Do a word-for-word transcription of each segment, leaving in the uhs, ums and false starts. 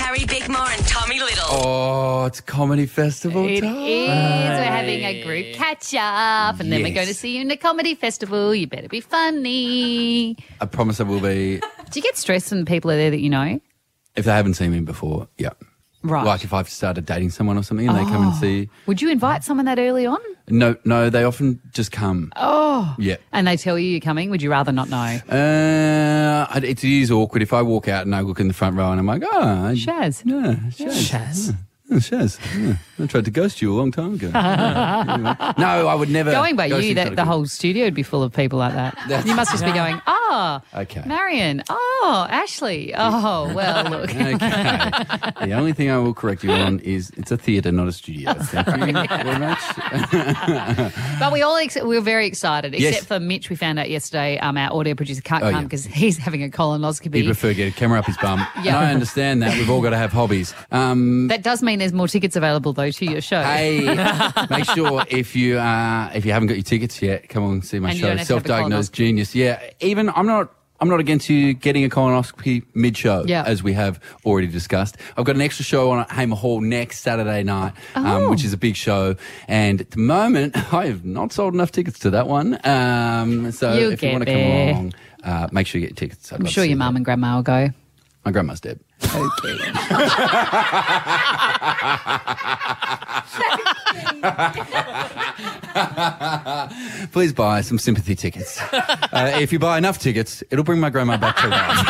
Carrie Bickmore and Tommy Little. Oh, it's comedy festival It time. is. We're having a group catch up, and then we're Yes. going to see you in the comedy festival. You better be funny. I promise I will be. Do you get stressed when people are there that you know? If they haven't seen me before, yeah. Right. Like if I've started dating someone or something and they come and see. Would you invite someone that early on? No, no, they often just come. Oh. Yeah. And they tell you you're coming? Would you rather not know? Uh, it it is awkward if I walk out and I look in the front row and I'm like, oh, Shaz. yeah, Shaz. Shaz. Oh, Shaz. Yeah. I tried to ghost you a long time ago. Yeah, anyway. No, I would never. Going by ghosting's you, not that a the good- whole studio would be full of people like that. You must just be going, oh, Okay. Marion, oh, Ashley, oh, well, look. Okay. The only thing I will correct you on is it's a theatre, not a studio. Thank you very much. But we all ex- we were very excited, Yes. except for Mitch. We found out yesterday um, our audio producer can't Oh, come yeah. because he's having a colonoscopy. He'd prefer get a camera up his bum. Yeah. And I understand that. We've all got to have hobbies. Um, That does mean there's more tickets available, though, to your show. Hey, make sure if you uh, if you haven't got your tickets yet, come on and see my And you show, don't have to have a Self-Diagnosed colonoscopy. Genius. Yeah, even I'm not. I'm not against you getting a colonoscopy mid-show, Yeah. as we have already discussed. I've got an extra show on at Hamer Hall next Saturday night, Oh. um, which is a big show. And at the moment, I have not sold enough tickets to that one. Um, so You'll if you get want to come there. along, uh, make sure you get your tickets. I'd I'm love to sure see your that. mum and grandma will go. My grandma's dead. Okay. Please buy some sympathy tickets. Uh, if you buy enough tickets, it'll bring my grandma back to life.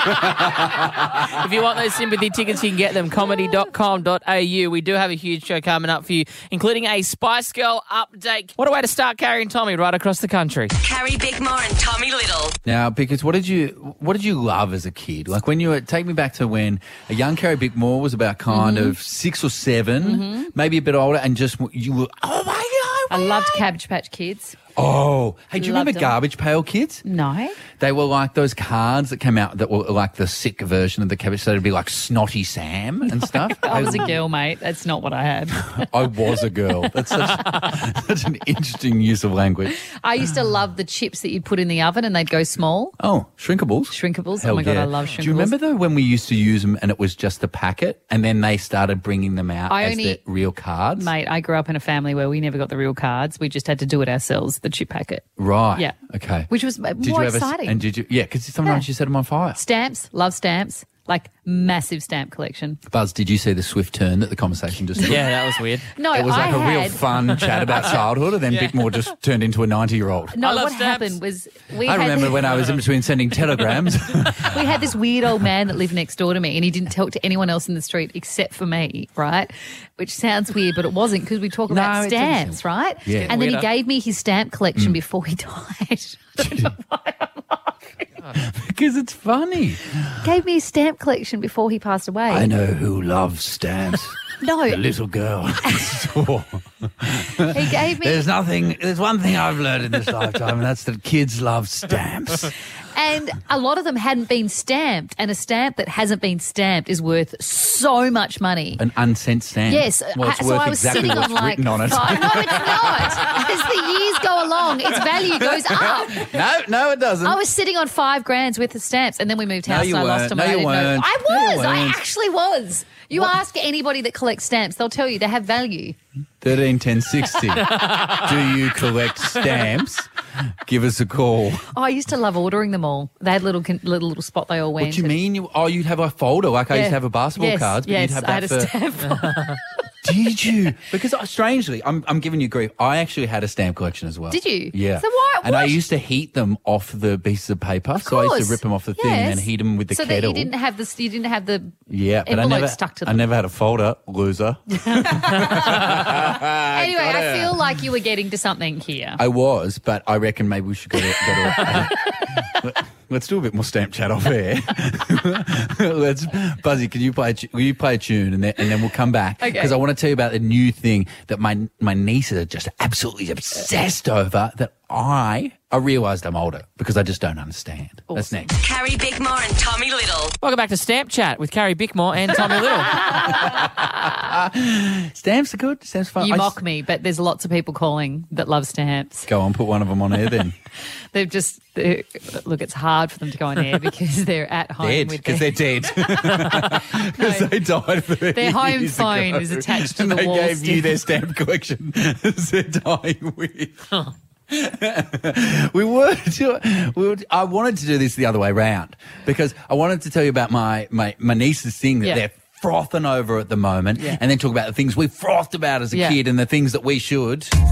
If you want those sympathy tickets, you can get them comedy dot com dot a u. We do have a huge show coming up for you, including a Spice Girl update. What a way to start carrying Tommy right across the country. Carrie Bickmore and Tommy Little. Now, because what did you what did you love as a kid? Like when you were, take me back to when a young Carrie Bickmore was about kind Mm-hmm. of six or seven, maybe a bit older, and just you were oh my god. I loved Cabbage Patch Kids. Oh, hey, do you Loved remember them. Garbage Pail Kids? No. They were like those cards that came out that were like the sick version of the Cabbage. So it'd be like Snotty Sam and stuff. I was a girl, mate. That's not what I had. I was a girl. That's such, such an interesting use of language. I used to love the chips that you'd put in the oven and they'd go small. Oh, shrinkables. Shrinkables. Hell oh, my God, yeah. I love shrinkables. Do you remember though when we used to use them and it was just the packet and then they started bringing them out I as only- the real cards? Mate, I grew up in a family where we never got the real cards. We just had to do it ourselves, the chip packet. Right. Yeah. Okay. Which was uh, Did more you ever, exciting. And did you? Yeah, because sometimes Yeah. you set them on fire. Stamps, love stamps, like massive stamp collection. Buzz, did you see the swift turn that the conversation just took? Yeah, that was weird. No, It was like I a real had, fun chat about childhood, and then Bickmore just turned into a ninety-year-old. No, I love what stamps. happened was we I had remember when I was in between sending telegrams. we had this weird old man that lived next door to me, and he didn't talk to anyone else in the street except for me, right? Which sounds weird, but it wasn't because we talk about No, it doesn't stamps, right? Yeah. And then he Weirder. gave me his stamp collection before he died. I don't know why I'm laughing. Because it's funny. Gave me his stamp collection before he passed away. I know who loves stamps. No, The little girl. he gave me, There's nothing, there's one thing I've learned in this lifetime, and that's that kids love stamps. and a lot of them hadn't been stamped, and a stamp that hasn't been stamped is worth so much money. An unsent stamp. Yes, Well, it's I- so worth I was exactly sitting what's on like written on it. five- no, it's not. As the years go along, its value goes up. No, no, it doesn't. I was sitting on five grand's worth of stamps, and then we moved No, house, you and I lost weren't. them. No, and I you didn't know. weren't. I No, you was. I weren't. actually was. You ask anybody that collects stamps, they'll tell you they have value. thirteen ten sixty. Do you collect stamps? Give us a call. Oh, I used to love ordering them all. They had little con- little little spot they all went. What do you and- mean? You, oh, you'd have a folder like I used to have a basketball yes, cards, but yes, you'd have I had that a for. stamp. Did you? Because uh, strangely, I'm I'm giving you grief. I actually had a stamp collection as well. Did you? Yeah. So why- And I what? used to heat them off the pieces of paper. Of so I used course. to rip them off the thing and then Yes. heat them with the so kettle. that you didn't have the you didn't have the yeah, but I envelope never stuck to I them. never had a folder, loser. Anyway, I feel like you were getting to something here. I was, but I reckon maybe we should go to. Go to let's do a bit more stamp chat off air. Let's, Buzzy, can you play? A, tu- will you play a tune and then and then we'll come back Okay. because I want to tell you about the new thing that my my nieces are just absolutely obsessed over. That I I realised I'm older because I just don't understand. That's Awesome. next. Carrie Bickmore and Tommy Little. Welcome back to Stamp Chat with Carrie Bickmore and Tommy Little. Stamps are good. Stamps are fun. You I mock s- me, but there's lots of people calling that love stamps. Go on, put one of them on air then. They've just they're- look. It's hard for them to go on air because they're at home Dead, with because their, they're dead. Because they died thirty Their home years phone ago. is attached to and the they wall gave you stick. their stamp collection as they're dying with. we were, we were. I wanted to do this the other way round because I wanted to tell you about my my, my niece's thing that Yeah. they're frothing over at the moment, Yeah. and then talk about the things we frothed about as a Yeah. kid and the things that we should. Bring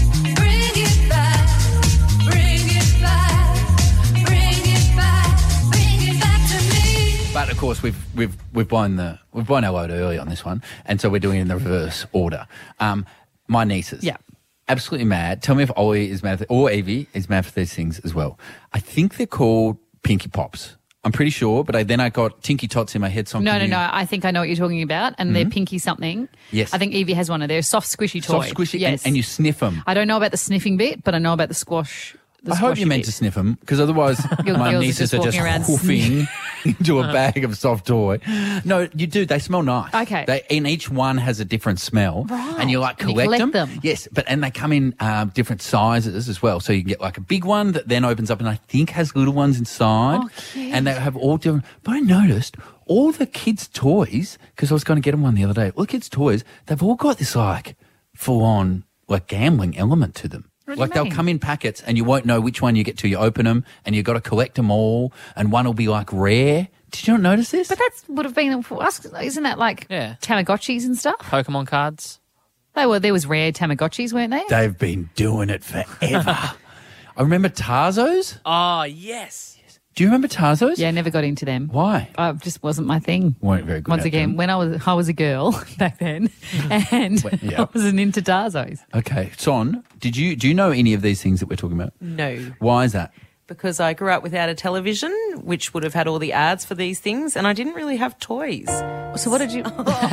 it back, bring it back, bring it back, bring it back to me. But of course, we've we've we've blown the we've blown our load early on this one, and so we're doing it in the reverse order. Um, my nieces, Yeah. absolutely mad. Tell me if Ollie is mad for, or Evie is mad for these things as well. I think they're called Pinky Pops. I'm pretty sure, but I, then I got Tinky Tots in my head. So I'm No, no, thinking no. I think I know what you're talking about, and they're pinky something. Yes. I think Evie has one of their soft, squishy toy. Soft, squishy, Yes. and, and you sniff them. I don't know about the sniffing bit, but I know about the squash. The I hope squashy you're meant bit. to sniff them, because otherwise Your my girls are nieces just are just walking around hoofing into a bag of soft toy. No, you do. They smell nice. Okay. They, and each one has a different smell. Right. And you like And you collect, collect them. them. Yes, but and they come in um, different sizes as well. So you can get like a big one that then opens up and I think has little ones inside. Oh, cute. And they have all different. But I noticed all the kids' toys, because I was going to get them one the other day, all the kids' toys, they've all got this like full on like gambling element to them. What do you Like they'll mean? come in packets and you won't know which one you get till you open them, and you've got to collect them all, and one will be like rare. Did you not notice this? But that would have been for us. Isn't that like Yeah. Tamagotchis and stuff? Pokemon cards. They were. There was rare Tamagotchis, weren't they? They've been doing it forever. I remember Tarzos. Oh, yes. Do you remember Tarzos? Yeah, I never got into them. Why? Uh, just wasn't my thing. Weren't very good Once at again, them. when I was I was a girl back then, and yeah. I wasn't into Tarzos. Okay, Son, did you do you know any of these things that we're talking about? No, Why is that? because I grew up without a television, which would have had all the ads for these things, and I didn't really have toys. So what did you?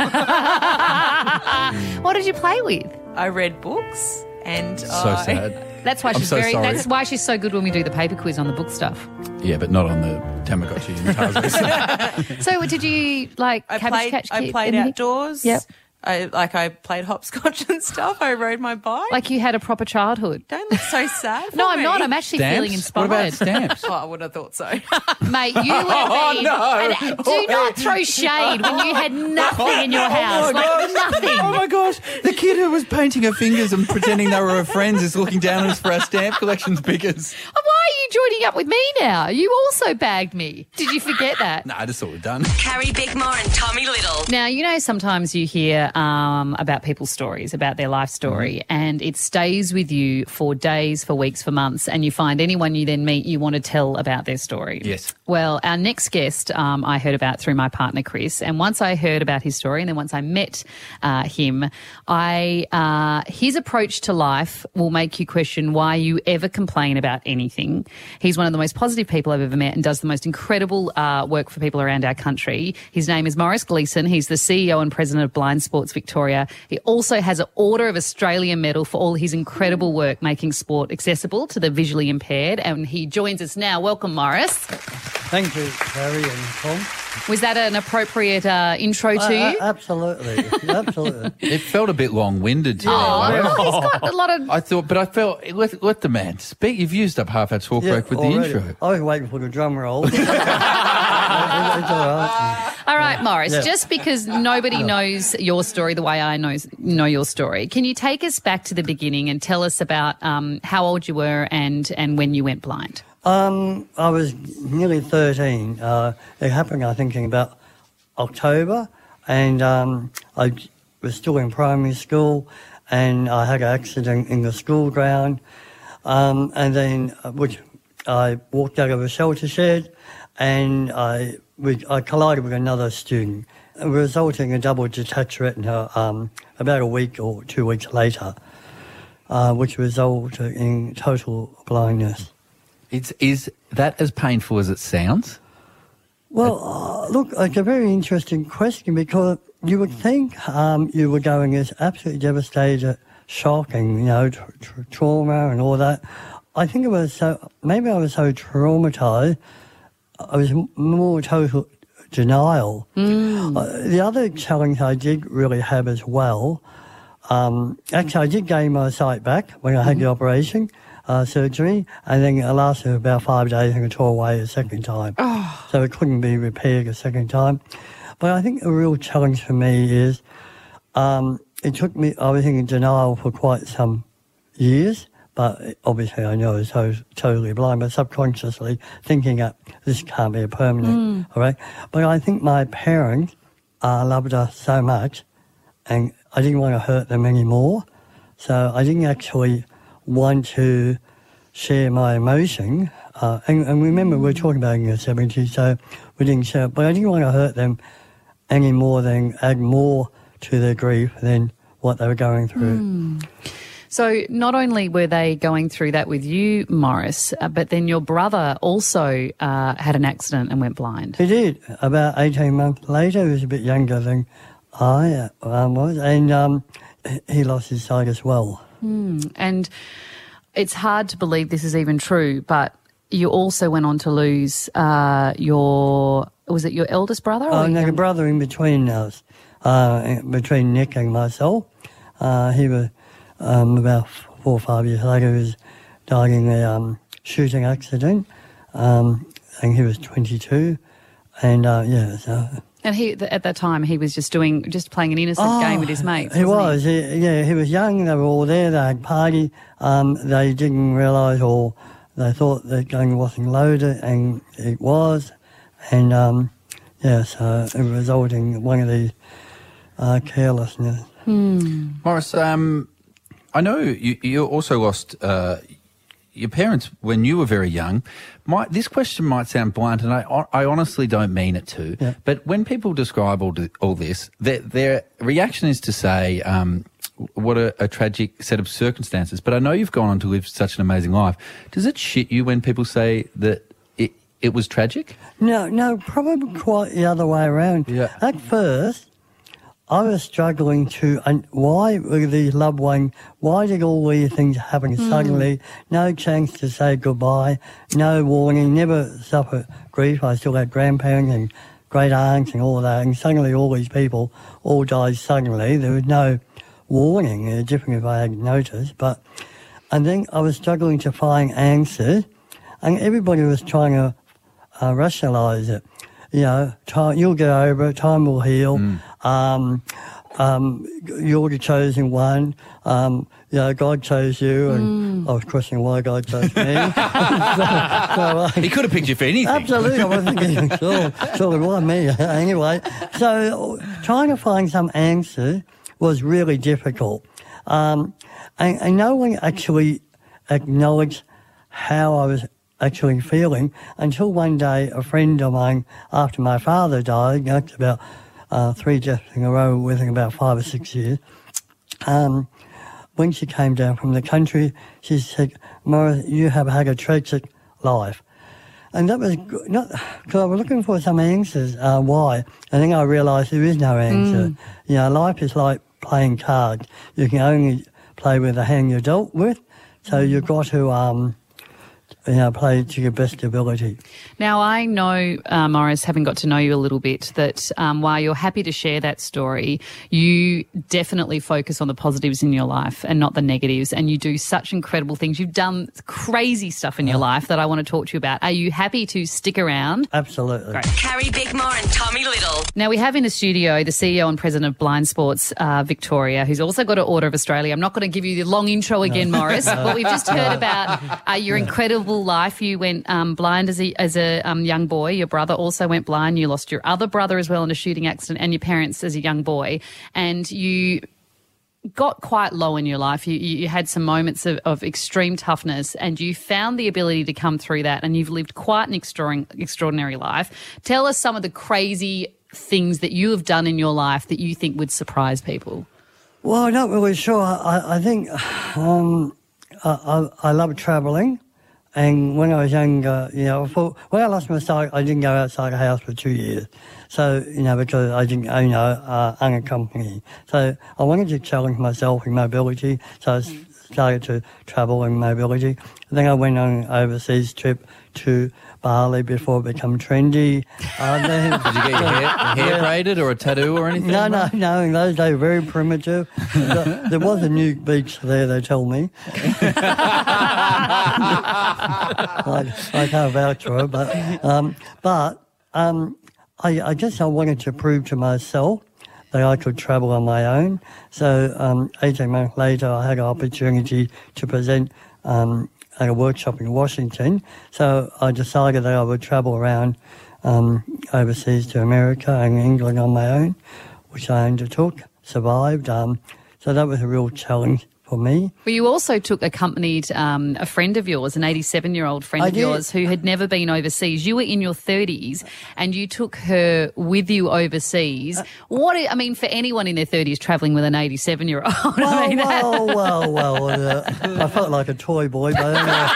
What did you play with? I read books, and So I, sad. That's why I'm she's so very. sorry. That's why she's so good when we do the paper quiz on the book stuff. Yeah, but not on the Tamagotchi and Tarzos. So did you like I Cabbage played. Patch I Kid, played anything? outdoors. Yep. I like. I played hopscotch and stuff. I rode my bike. Like you had a proper childhood. Don't look so sad. For No, I'm me. not. I'm actually feeling Stamps? inspired. What about stamps? Oh, I would have thought so. Mate, you would have been. no. and do not throw shade when you had nothing in your house. like nothing. Oh my gosh, the kid who was painting her fingers and pretending they were her friends is looking down on us for our stamp collection's biggers. Why are you joining up with me now? You also bagged me. Did you forget that? No, I just thought we're done. Carrie Bickmore and Tommy Little. Now, you know, sometimes you hear um, about people's stories, about their life story, and it stays with you for days, for weeks, for months, and you find anyone you then meet, you want to tell about their story. Yes. Well, our next guest um, I heard about through my partner, Chris, and once I heard about his story and then once I met uh, him, I uh, his approach to life will make you question why you ever complain about anything. He's one of the most positive people I've ever met and does the most incredible uh, work for people around our country. His name is Maurice Gleeson. He's the C E O and president of Blind Sports Victoria. He also has an Order of Australia medal for all his incredible work making sport accessible to the visually impaired. And he joins us now. Welcome, Maurice. Thank you, Carrie and Tom. Was that an appropriate uh, intro to Uh, uh, you? absolutely, absolutely. It felt a bit long-winded to me. Oh, he's got a lot of. I thought, but I felt, let, let the man speak. You've used up half our talk break with already. the intro. I was waiting for the drum roll. It's all right. All right, Maurice, Yeah. just because nobody knows your story the way I know, know your story, can you take us back to the beginning and tell us about um, how old you were and, and when you went blind? Um, I was nearly thirteen. Uh, it happened, I think, in about October, and um, I was still in primary school, and I had an accident in the school ground, um, and then uh, which I walked out of a shelter shed, and I we, I collided with another student, resulting in double detached retina um, about a week or two weeks later, uh, which resulted in total blindness. It's, is that as painful as it sounds? Well, uh, look, it's a very interesting question because you would think um, you were going as absolutely devastated, shocking, you know, tra- tra- trauma and all that. I think it was so, maybe I was so traumatised, I was m- more total denial. Mm. Uh, the other challenge I did really have as well, um, actually I did gain my sight back when I had the operation, uh, surgery, and then it lasted about five days and it tore away a second time. So it couldn't be repaired a second time. But I think a real challenge for me is, um, it took me, I was in denial for quite some years, but obviously I know I was so totally blind, but subconsciously thinking that this can't be a permanent, all right? But I think my parents uh, loved us so much, and I didn't want to hurt them anymore, so I didn't actually want to share my emotion. Uh, and, and remember, we're talking about in the seventies, so we didn't share, but I didn't want to hurt them any more than add more to their grief than what they were going through. So not only were they going through that with you, Morris, uh, but then your brother also uh, had an accident and went blind. He did. About eighteen months later, he was a bit younger than I um, was, and um, he lost his sight as well. And it's hard to believe this is even true, but you also went on to lose uh, your, was it your eldest brother? Oh, your no, a young- brother in between us, uh, between Nick and myself. Uh, he was um, about four or five years later. He was died in a um, shooting accident, um, and he was twenty-two. And uh, yeah, so And he, th- at that time, he was just doing, just playing an innocent Oh, game with his mates. He wasn't was, he? yeah. He was young. They were all there. They had party. Um, they didn't realise, or they thought the gun wasn't loaded, and it was. And um, yeah, so it resulted in one of these uh, carelessness. Morris, um, I know you, you also lost uh, your parents when you were very young. My, this question might sound blunt, and I, I honestly don't mean it to. Yeah. But when people describe all, th- all this, their, their reaction is to say, um, what a, a tragic set of circumstances. But I know you've gone on to live such an amazing life. Does it shit you when people say that it, it was tragic? No, no, probably quite the other way around. Yeah. At first, I was struggling to, and why were these loved ones, why did all these things happen suddenly? No chance to say goodbye, no warning, never suffered grief. I still had grandparents and great aunts and all of that, and suddenly all these people all died suddenly. There was no warning. It was different if I had noticed, but, and then I was struggling to find answers, and everybody was trying to uh, rationalise it. You know, time, you'll get over it, time will heal. Um, um, you're the chosen one. Um, you know, God chose you, and I was questioning why God chose me. so, so, uh, He could have picked you for anything. absolutely, I was thinking, sure, sure, why me? Anyway, so trying to find some answers was really difficult. Um, and, and no one actually acknowledged how I was actually feeling until one day a friend of mine, after my father died, that's about uh, three deaths in a row within about five or six years, um, when she came down from the country, she said, Morris, you have had a tragic life. And that was good, not because I was looking for some answers, uh, why. And then I realised there is no answer. You know, life is like playing cards. You can only play with the hand you're dealt with, so you've got to um, you know, play to your best ability. Now, I know, uh, Morris, having got to know you a little bit, that um, while you're happy to share that story, you definitely focus on the positives in your life and not the negatives, and you do such incredible things. You've done crazy stuff in your life that I want to talk to you about. Are you happy to stick around? Absolutely. Carrie Bickmore and Tommy Little. Now, we have in the studio the C E O and President of Blind Sports, uh, Victoria, who's also got an Order of Australia. I'm not going to give you the long intro again, Morris, but we've just heard about uh, your incredible life. You went um, blind as a, as a um, young boy. Your brother also went blind. You lost your other brother as well in a shooting accident, and your parents as a young boy. And you got quite low in your life. You, you had some moments of, of extreme toughness, and you found the ability to come through that, and you've lived quite an extraordinary, extraordinary life. Tell us some of the crazy things that you have done in your life that you think would surprise people. Well, I'm not really sure. I, I think um, I, I, I love travelling. And when I was younger, you know, for, when I lost my sight, I didn't go outside the house for two years. So, you know, because I didn't, you know, uh, unaccompanied. So I wanted to challenge myself in mobility. So I s- started to travel and mobility. Then I went on an overseas trip to Bali before it became trendy. Uh, then, Did you get your hair, hair Yeah. braided or a tattoo or anything? No, no, no. In those days, very primitive. there there was a new beach there, they tell me. I, I can't vouch for it, but um, but um, I, I guess I wanted to prove to myself that I could travel on my own. So um, eighteen months later, I had an opportunity to present um, at a workshop in Washington. So I decided that I would travel around um, overseas to America and England on my own, which I undertook, survived. Um, so that was a real challenge for me. Well, you also took accompanied um, a friend of yours, an eighty-seven-year-old friend I of did. yours who had never been overseas. You were in your thirties and you took her with you overseas. What, I mean, for anyone in their thirties travelling with an eighty-seven-year-old, I Well, mean, well, well, well, uh, I felt like a toy boy, but anyway.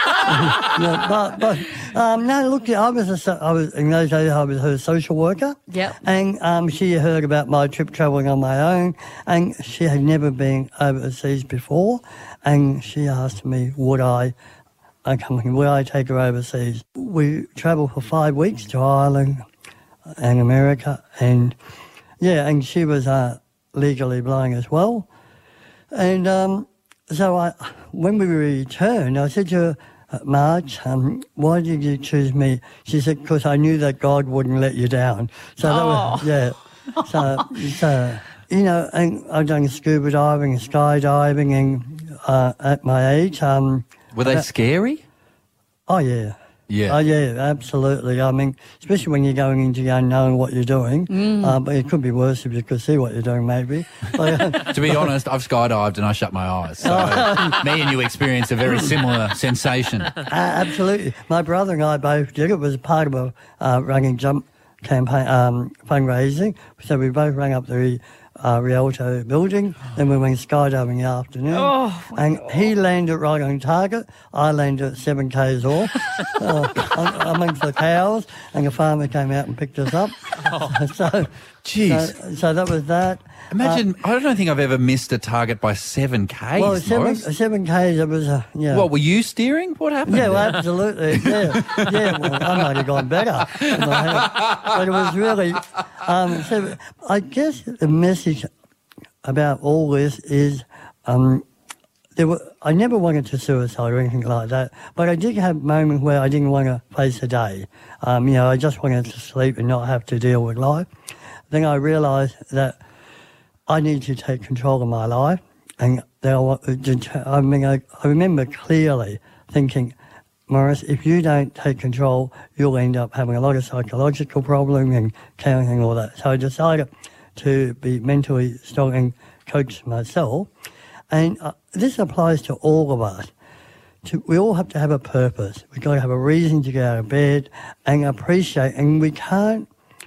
No, but, but um, no, look, I was, a, so- I was in those days I was her social worker. Yep. And um, she heard about my trip travelling on my own, and she had never been overseas before, and she asked me, would I accompany, would I take her overseas? We travelled for five weeks to Ireland and America, and yeah, and she was uh, legally blind as well. And um, so I, when we returned, I said to her, Marge, um, why did you choose me? She said, because I knew that God wouldn't let you down. So that was, yeah. So, so, you know, and I've done scuba diving and skydiving, and uh, at my age, um, Were they scary? oh yeah. Yeah. Oh, yeah, absolutely. I mean, especially when you're going into the unknown what you're doing. Uh, but it could be worse if you could see what you're doing, maybe. But, uh, To be honest, I've skydived and I shut my eyes. So me and you experience a very similar sensation. Uh, absolutely. My brother and I both did. It was part of a uh, running jump campaign, um, fundraising. So we both rang up the uh, Rialto building, then we went skydiving in the afternoon. Oh, and he landed right on target. I landed seven k's off uh, amongst the cows, and a farmer came out and picked us up. so, Jeez. so, so that was that. Imagine, I don't think I've ever missed a target by seven Ks, Well, seven, Morris. seven k's, it was, uh, yeah. What, were you steering? What happened? Yeah, well, absolutely. Yeah, yeah. Well, I might have gone better, but it was really. Um, so I guess the message about all this is, um, there were. I never wanted to suicide or anything like that, but I did have moments where I didn't want to face a day. Um, you know, I just wanted to sleep and not have to deal with life. Then I realised that I need to take control of my life, and then I, want to, I mean, I, I remember clearly thinking, Morris, if you don't take control, you'll end up having a lot of psychological problems and counting and all that. So I decided to be mentally strong and coach myself, and uh, this applies to all of us. To, we all have to have a purpose. We've got to have a reason to get out of bed and appreciate, and we can't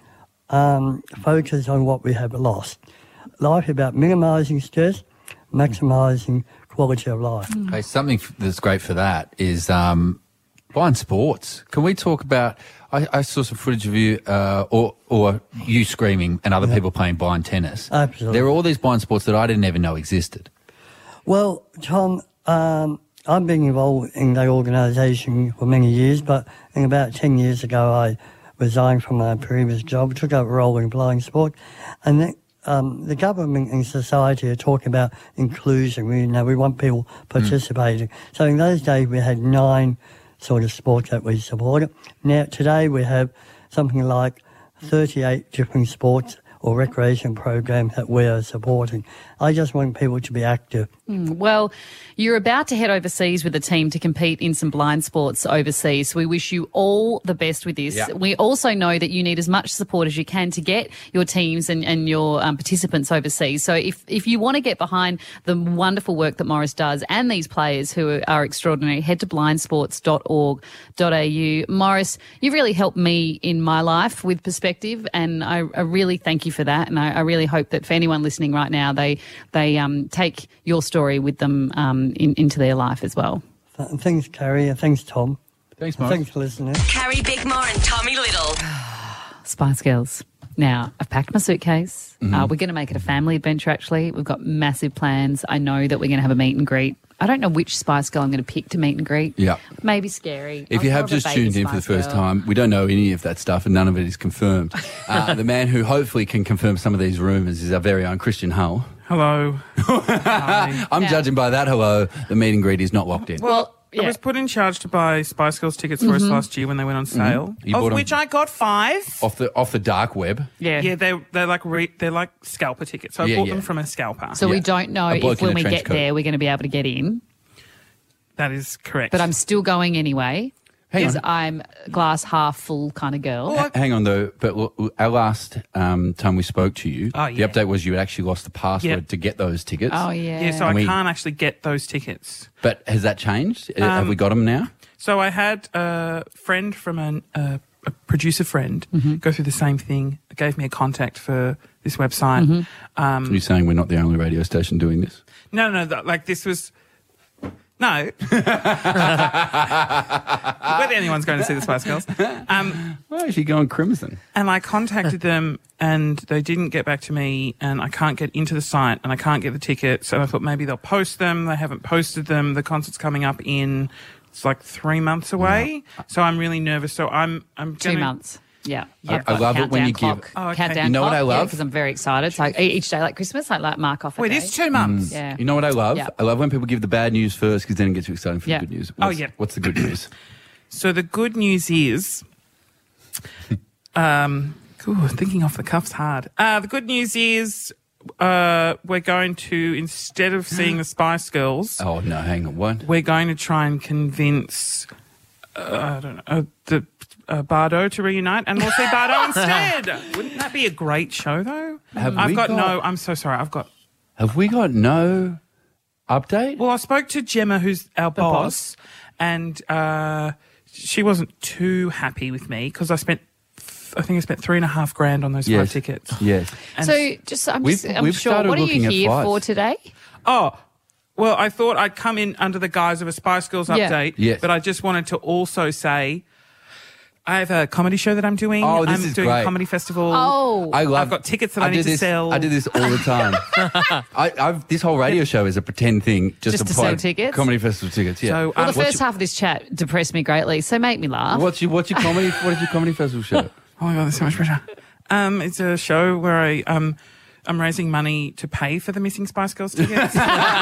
um, focus on what we have lost. Life is about minimising stress, maximising quality of life. Okay, something f- that's great for that is um, blind sports. Can we talk about? I, I saw some footage of you, uh, or or you screaming, and other people playing blind tennis. Absolutely. There are all these blind sports that I didn't even know existed. Well, Tom, um, I've been involved in that organisation for many years, but in about ten years ago, I resigned from my previous job, took up a role in blind sport, and then Um, the government and society are talking about inclusion. We, you know, we want people participating. Mm. So in those days, we had nine sort of sports that we supported. Now, today, we have something like thirty-eight different sports or recreation programs that we are supporting. I just want people to be active. Mm, well, you're about to head overseas with a team to compete in some blind sports overseas. So we wish you all the best with this. Yeah. We also know that you need as much support as you can to get your teams and, and your um, participants overseas. So if, if you want to get behind the wonderful work that Morris does and these players who are extraordinary, head to blind sports dot org dot a u. Morris, you've really helped me in my life with perspective, and I, I really thank you for that. And I, I really hope that for anyone listening right now, they they um, take your story with them um, in, into their life as well. Th- Thanks, Carrie, and thanks, Tom. Thanks, Morris. Thanks for listening. Carrie Bickmore and Tommy Little. Spice Girls. Now, I've packed my suitcase. Mm-hmm. Uh, we're going to make it a family adventure, actually. We've got massive plans. I know that we're going to have a meet and greet. I don't know which Spice Girl I'm going to pick to meet and greet. Yeah. Maybe Scary. If I'm you more have of a just baby tuned in for the Spice first Girl. time, we don't know any of that stuff and none of it is confirmed. Uh, the man who hopefully can confirm some of these rumours is our very own Christian Hull. Hello. Hi. I'm Yeah. judging by that hello, the meet and greet is not locked in. Well, yeah. I was put in charge to buy Spice Girls tickets for us last year when they went on sale, You bought of 'em- which I got five. off the off the dark web. Yeah. Yeah, they they're like re, they're like scalper tickets. So I Yeah, bought yeah. them from a scalper. So we Yeah. don't know A bloke if in when a we trench get coat. there we're going to be able to get in. that is correct. But I'm still going anyway Hang because on. I'm a glass half full kind of girl. Well, I- Hang on though, but l- l- our last um, time we spoke to you, Oh, the yeah. update was you had actually lost the password Yep. to get those tickets. Oh, yeah. yeah, so I And we- can't actually get those tickets. But has that changed? Uh, Have Um, we got them now? So I had a friend from an, uh, a producer friend Mm-hmm. go through the same thing. Gave me a contact for this website. Are Um, you saying we're not the only radio station doing this? no, no, th- like this was. No. Whether anyone's going to see the Spice Girls. Um, Why is she going crimson? And I contacted them and they didn't get back to me and I can't get into the site and I can't get the tickets. And I thought maybe they'll post them. They haven't posted them. The concert's coming up in, it's like three months away. So I'm really nervous. So I'm, I'm Two gonna, months. Yeah. I- I love it when you give- clock. Oh, okay. Countdown You know what clock, I love? Because I'm very excited. So I, each day like Christmas, I like mark off a Wait, day. it is two months. Yeah. You know what I love? Yeah. I love when people give the bad news first because then it gets you excited for Yeah. the good news. Oh, What's, yeah. What's the good news? So the good news is, um, ooh, thinking off the cuff's hard. Uh, the good news is, uh, we're going to, instead of seeing the Spice Girls, Oh, no, hang on. What? we're going to try and convince, uh, I don't know, uh, the uh, Bardo to reunite, and we'll see Bardo instead. Wouldn't that be a great show, though? Have I've we got, got- no. I'm so sorry. I've got. Have we got no update? Well, I spoke to Gemma, who's our boss, and uh, she wasn't too happy with me because I spent. I think I spent three and a half grand on those Yes. five tickets. Yes. And So just, I'm, We've- just, I'm we've sure. started What are you looking at here flights. for today? Oh, well, I thought I'd come in under the guise of a Spice Girls Yeah. update, Yes. but I just wanted to also say I have a comedy show that I'm doing. Oh, this I'm is doing great. a comedy festival. Oh. I love. I've got tickets that I, do need to this, sell. I do this all the time. I, I've this whole radio show is a pretend thing, just, Just to plug sell tickets? Comedy festival tickets. Yeah. So, Well, um, the first half of this chat depressed me greatly, so make me laugh. what's your what's your comedy? What is your comedy festival show? Oh my god, there's so much pressure. Um, it's a show where I um, I'm raising money to pay for the missing Spice Girls tickets.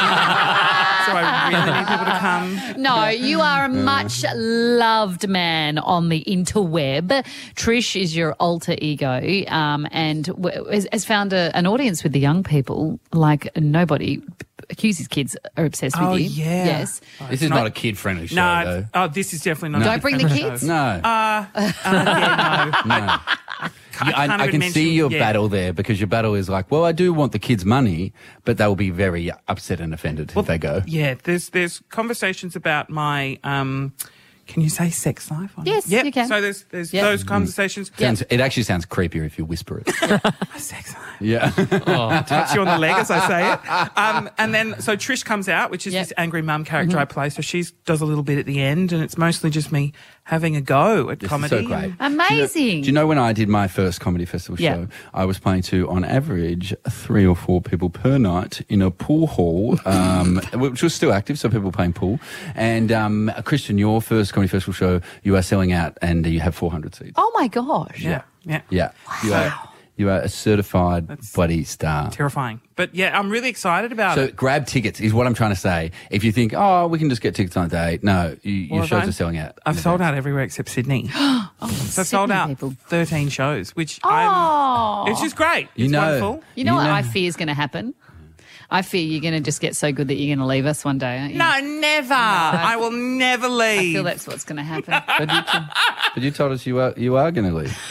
So I really need people to come. No, you are a much loved man on the interweb. Trish is your alter ego, um, and w- has, has found a, an audience with the young people like nobody. Accuses kids are obsessed with Oh, you. yeah. Yes. This is not a kid friendly show. No, though. it's- oh, this is definitely not. Don't a bring the friendly kids? show. No. Uh, uh, yeah, no. no. You- I, can't I even can see mention- your yeah. battle there because your battle is like, well, I do want the kids' money, but they'll be very upset and offended if they go. Yeah, there's there's conversations about my um. Can you say sex life? On Yes, Yep. you can. So there's there's Yep. those conversations. Sounds, it actually sounds creepier if you whisper it. Sex life. yeah. Touch you on the leg as I say it. Um, and then so Trish comes out, which is Yep. this angry mum character I play. So she does a little bit at the end, and it's mostly just me having a go at This comedy. is so great. Amazing. Do you, know, do you know when I did my first comedy festival Yeah. show, I was playing to, on average, three or four people per night in a pool hall, um, which was still active, so people were playing pool. And um, Christian, your first comedy festival show, you are selling out and you have four hundred seats. Oh my gosh. Yeah, yeah. Yeah. You are, you are a certified bloody star. Terrifying. But yeah, I'm really excited about So it. grab tickets is what I'm trying to say. If you think, oh, we can just get tickets on a day, no, you, your Well, shows I've- are selling out. I've sold out everywhere except Sydney. so I've sold Sydney out people. thirteen shows, which Oh. I'm. It's just great. You it's know- wonderful. You know You what know- I fear is going to happen? I fear you're going to just get so good that you're going to leave us one day, aren't you? No, never. I will never leave. I feel that's what's going to happen. But you, t- but you told us you are you are going to leave.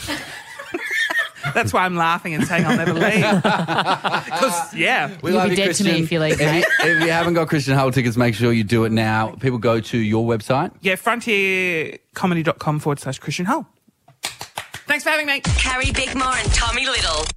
That's why I'm laughing and saying I'll never leave. Because yeah, We You'll love be you, dead to me Christian. if you leave, If you, mate. if you haven't got Christian Hull tickets, make sure you do it now. People go to your website. yeah, frontiercomedy.com forward slash Christian Hull. Thanks for having me. Carrie Bickmore and Tommy Little.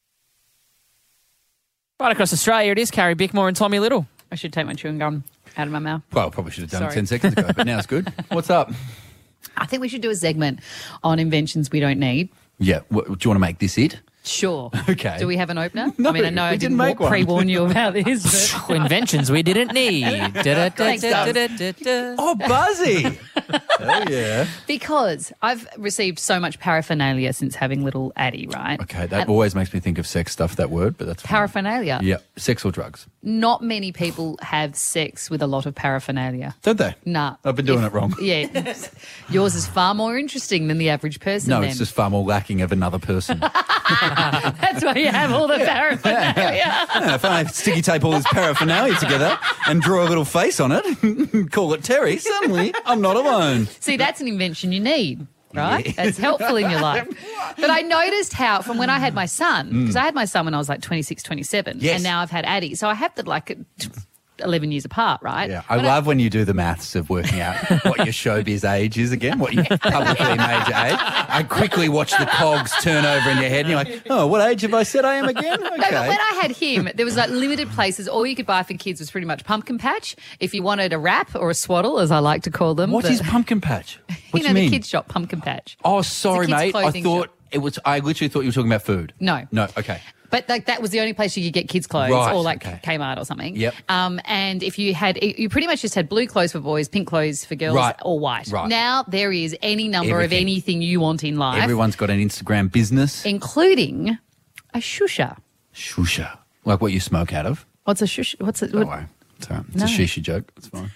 Right across Australia, it is Carrie Bickmore and Tommy Little. I should take my chewing gum out of my mouth. Well, probably should have done Sorry. it ten seconds ago, but now it's good. What's up? I think we should do a segment on inventions we don't need. Yeah. What, do you want to make this it? Sure. Okay. Do we have an opener? No, I mean, I know we I didn't didn't, make one. pre-warn you about this, but Inventions we didn't need. Thanks, Dubs. Oh, Buzzy. Oh, yeah. because I've received so much paraphernalia since having little Addie, right? Okay, that And always makes me think of sex stuff, that word, but that's fine. paraphernalia. Yeah, sex or drugs. Not many people have sex with a lot of paraphernalia. Don't they? Nah. I've been doing If- it wrong. Yeah. Yours is far more interesting than the average person. No, then. it's just far more lacking of another person. That's why you have all the paraphernalia. Yeah, if I sticky tape all this paraphernalia together and draw a little face on it, call it Terry, suddenly I'm not alone. See, that's an invention you need, right? That's helpful in your life. But I noticed how, from when I had my son, because I had my son when I was like twenty-six, twenty-seven, Yes. and now I've had Addie. So I have to like eleven years apart, right? Yeah, I But love when you do the maths of working out what your showbiz age is again, what your publicly major age. I quickly watch the cogs turn over in your head and you're like, oh, what age have I said I am again? Okay. No, but when I had him, there was like limited places. All you could buy for kids was pretty much pumpkin patch. If you wanted a wrap or a swaddle, as I like to call them. What the, is pumpkin patch? What you do know, you mean? the kids shop, pumpkin patch. Oh, sorry, It's a kids' mate. I clothing thought shop. it was, I literally thought you were talking about food. No. No, okay. But like that was the only place you could get kids' clothes, Right, or like okay. Kmart or something. Yep. Um, and if you had, you pretty much just had blue clothes for boys, pink clothes for girls, Right, or white. right. Now there is any number of Everything. anything you want in life, Everyone's got an Instagram business. including a shusha. Shusha. Like what you smoke out of. What's a shusha? What's it? Don't worry. It's, all right. It's No. a shisha joke. It's fine.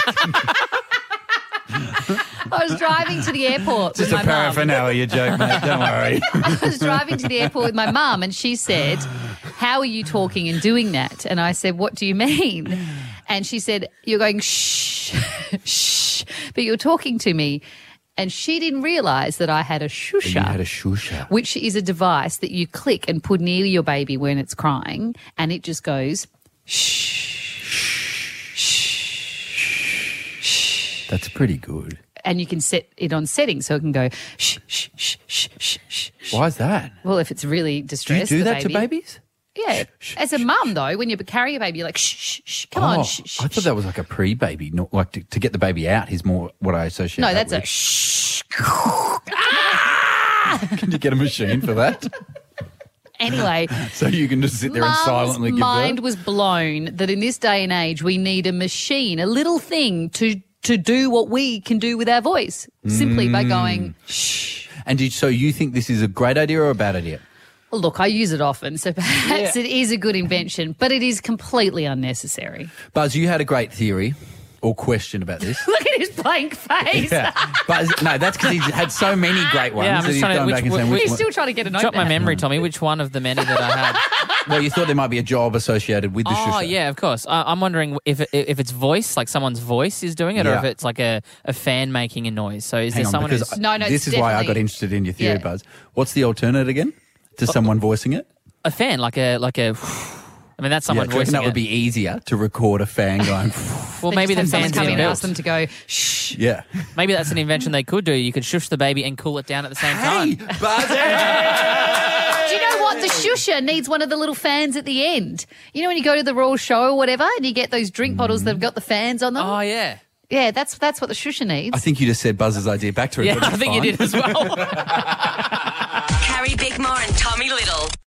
I was driving to the airport Just with a my mum. paraphernalia joke, mate. Don't worry. I was driving to the airport with my mum, and she said, "How are you talking and doing that?" And I said, "What do you mean?" And she said, "You're going shh, shh, but you're talking to me." And she didn't realise that I had a shusha. You had a shusha. Which is a device that you click and put near your baby when it's crying, and it just goes shh, That's pretty good. and you can set it on settings so it can go shh, shh, shh, shh, shh, shh. Why is that? Well, if it's really Do you distressed, do the that baby, to babies? Yeah. As a mum, though, when you carry a baby, you're like, shh, shh, shh, come oh, on, shh, shh. I thought that was like a pre-baby. Not like to, to get the baby out is more what I associate. No, that that's a with. shh. Can you get a machine for that? Anyway, So you can just sit there and Mum's silently give mind birth? was blown that in this day and age, we need a machine, a little thing to to do what we can do with our voice, simply by going shh. And did, so you think this is a great idea or a bad idea? Well, look, I use it often, so perhaps it is a good invention, but it is completely unnecessary. Buzz, you had a great theory or question about this. Look at his blank face. Yeah. Buzz, no, that's because he's had so many great ones. Yeah, I'm that just he's trying to- gone which back and one- saying which He's one. still trying to get a note Jot my down. memory, Tommy. Which one of the many that I had? Well, you thought there might be a job associated with the Oh, shusha. yeah, of course. I, I'm wondering if it, if it's voice, like someone's voice is doing it, or Yeah. if it's like a, a fan making a noise. So is Hang there on, someone because who's... No, no, this it's is why I definitely- got interested in your theory, Yeah. Buzz. What's the alternate again to someone voicing it? A fan, like a... like a. I mean, that's Yeah, someone do you reckon voicing that would it. be easier to record a fan going, well, They maybe the just have someone fans come in and inbuilt. ask them to go shh. yeah. Maybe that's an invention they could do. You could shush the baby and cool it down at the same time. Hey, Buzz! Do you know what? The shusha needs one of the little fans at the end. You know when you go to the Royal Show or whatever and you get those drink bottles that have got the fans on them? Oh, yeah. Yeah, that's that's what the shusha needs. I think you just said Buzz's idea back to her. Yeah, but I it's think fine. you did as well.